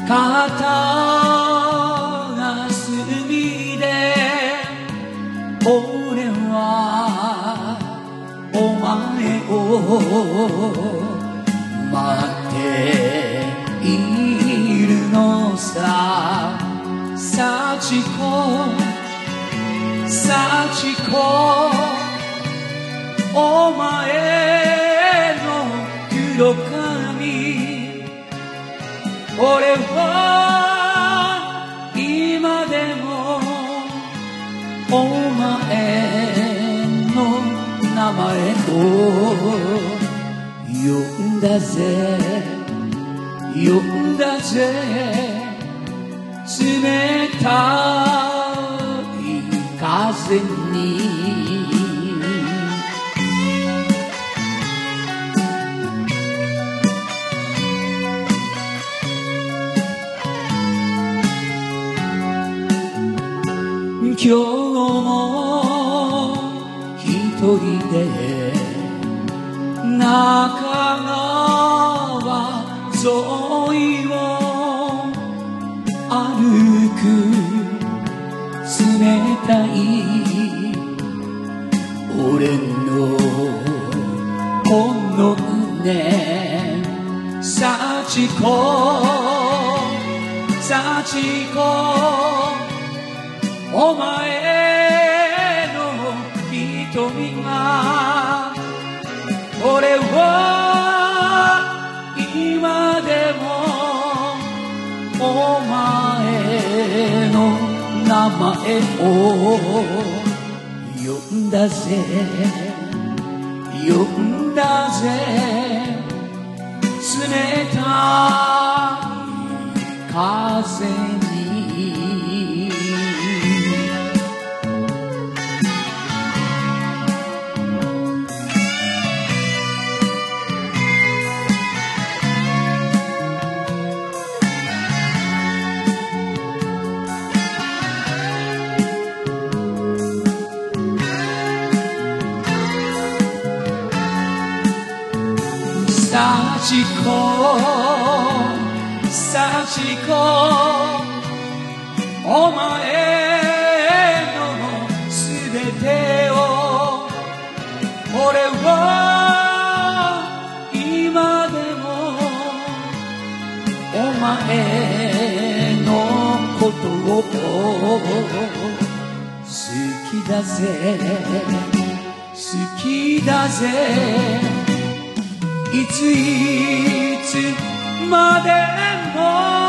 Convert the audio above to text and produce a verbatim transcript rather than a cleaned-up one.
片隅で俺はお前を待っているのさ。幸子幸子、お前の黒髪、俺は今でもお前の名前を呼んだぜ呼んだぜ。冷たい風に今日も一人で中川沿いを歩く。冷たい俺のこの胸、幸子幸子、お前の瞳が俺は今でもお前の名前を呼んだぜ呼んだぜ。冷たい風に幸子幸子、お前のすべてを俺は今でもお前のことを好きだぜ好きだぜ。いついつまでも